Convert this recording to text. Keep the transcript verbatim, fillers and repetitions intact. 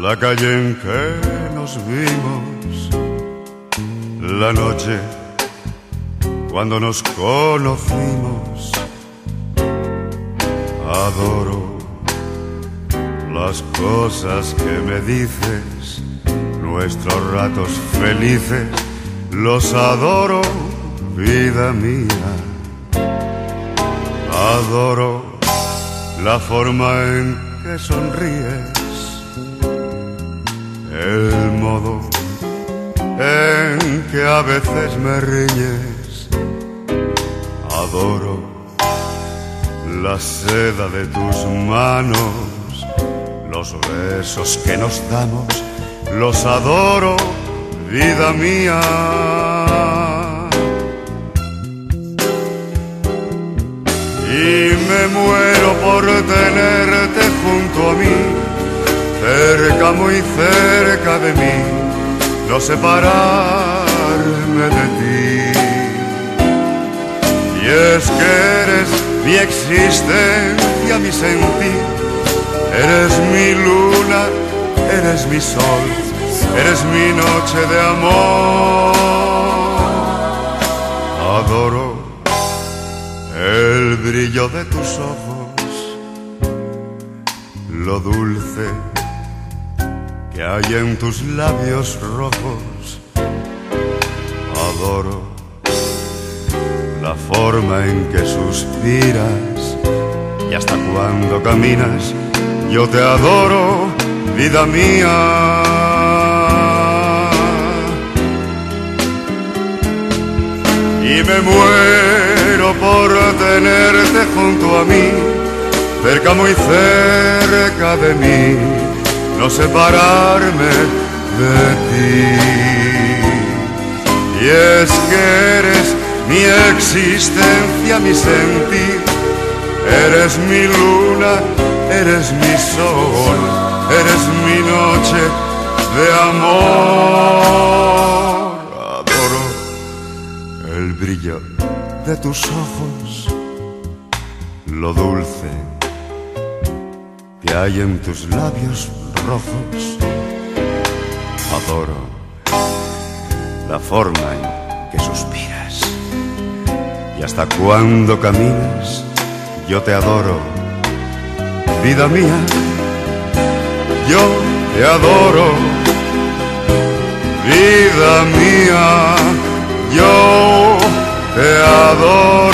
la calle en que nos vimos, la noche cuando nos conocimos. Adoro las cosas que me dices, nuestros ratos felices, los adoro, vida mía. Adoro la forma en que sonríes, el modo en que a veces me riñes. Adoro la seda de tus manos, los besos que nos damos, los adoro, vida mía. Y me muero por tenerte junto a mí, cerca, muy cerca de mí, no separarme de ti. Y es que eres mi existencia, mi sentir, eres mi luna, eres mi sol, eres mi noche de amor. Adoro el brillo de tus ojos, lo dulce que hay en tus labios rojos. Adoro la forma en que suspiras y hasta cuando caminas. Yo te adoro, vida mía. Y me muero por tenerte junto a mí, cerca, muy cerca de mí, no separarme de ti. Y es que eres mi existencia, mi sentir, eres mi luna, eres mi sol, eres mi noche de amor. Adoro el brillo de tus ojos, lo dulce que hay en tus labios rojos. Adoro la forma en que suspiras y hasta cuando caminas. Yo te adoro, vida mía. Yo te adoro, vida mía. Yo te adoro.